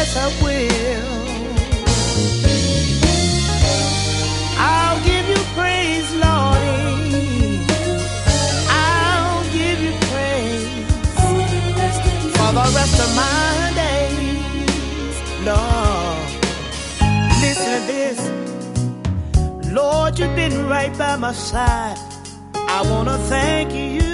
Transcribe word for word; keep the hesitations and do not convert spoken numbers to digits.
yes I will. I'll give you praise, Lordy. I'll give you praise for the rest of my days, Lord. Listen to this. Lord, you've been right by my side. I wanna thank you